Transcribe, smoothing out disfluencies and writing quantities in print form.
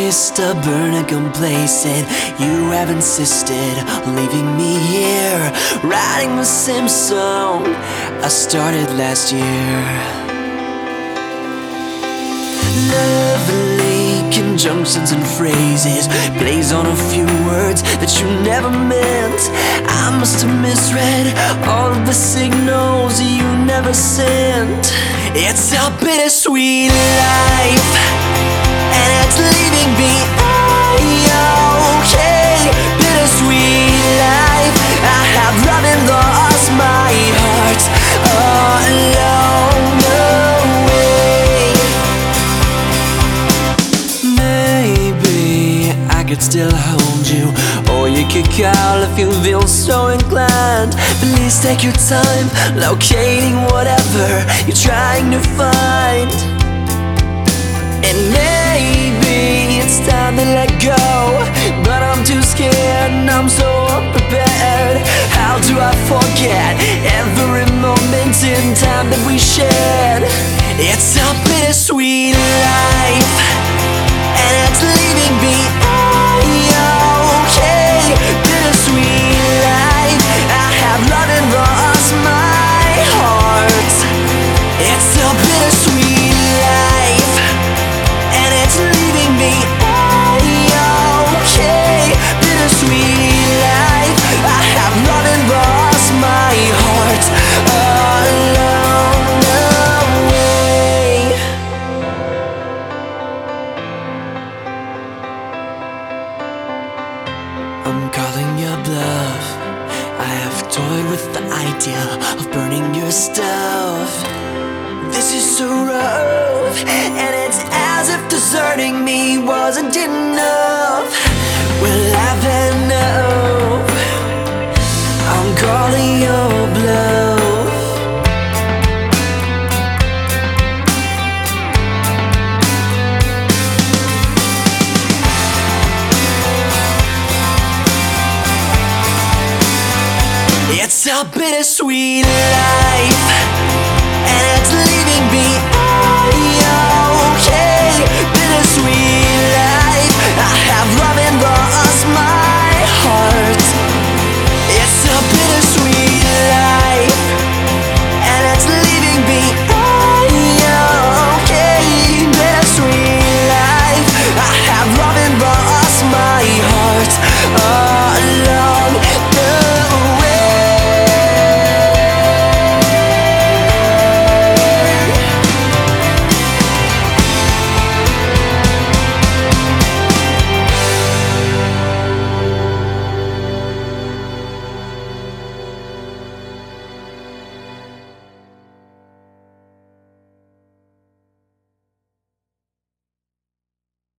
stubborn and complacent. You have insisted on leaving me here, writing the same song I started last year. Lovely conjunctions and phrases, plays on a few words that you never meant. I must have misread all of the signals you never sent. It's a bittersweet life, and it's leaving me okay. Bittersweet life, I have loved and lost my heart along the way. Maybe I could still hold you, or you could call if you feel so inclined. Please take your time locating whatever you're trying to find. And maybe it's time to let go, but I'm too scared and I'm so unprepared. How do I forget every moment in time that we shared? It's a bittersweet life, and it's leaving me okay. Bittersweet life, I have loved and lost my heart. It's a bittersweet life, and it's leaving me okay. Bittersweet life, I have loved and lost my heart along the way. I'm calling your bluff. I have toyed with the idea of burning your stuff. This is so rough, and it's as if deserting me wasn't enough. We'll have enough. I'm calling your bluff. It's a bittersweet life, and it's leaving me